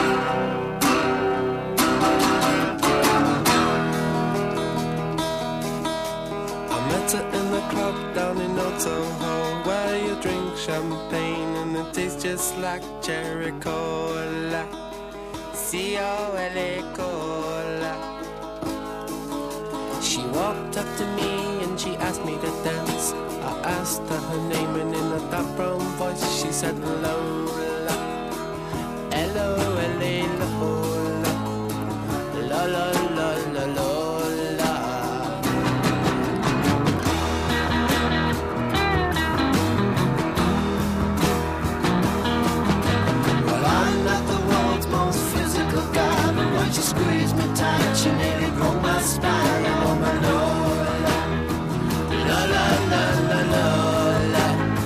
met her in the club down in Old Soho, where you drink champagne and it tastes just like cherry cola. C-O-L-A cola. She walked up to me and she asked me to dance. I asked her her name and in a dark brown voice she said Lola. L-O-L-A Lola. La-la-la-la-la. She squeezed me tight, she nearly broke my spine. Oh my Lola, la la la la Lola.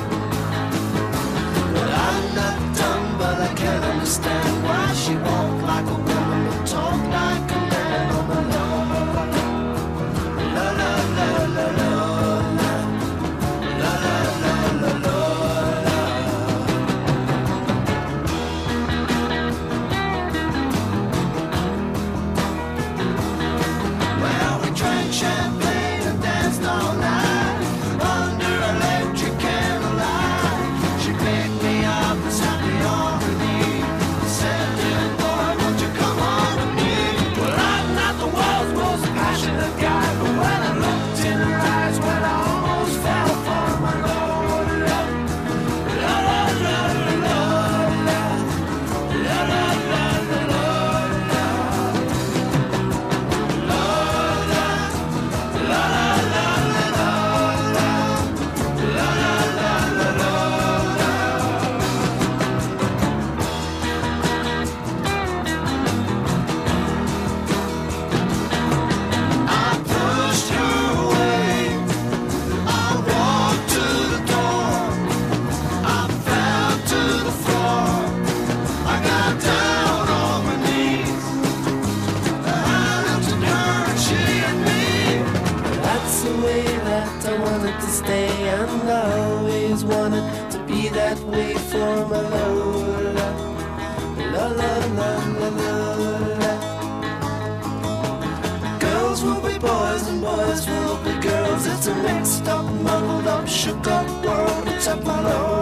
Well, I'm not dumb, but I can't understand why she walked like a woman but talked like a man. Oh my Lola, la la la la Lola, la la la la Lola. Champagne and danced all night under electric candlelight. She picked me up and sat me on her knee. Said, dear boy, won't you come on to me? Well, I'm not the world's most passionate guy, but when I looked in her eyes, when I almost fell for my Lola, la la la la la, la la la la la. And I always wanted to be that way for my Lola. La la la la la la. Girls will be boys and boys will be girls. It's a mixed up, muddled up, shook up world. It's up my Lola.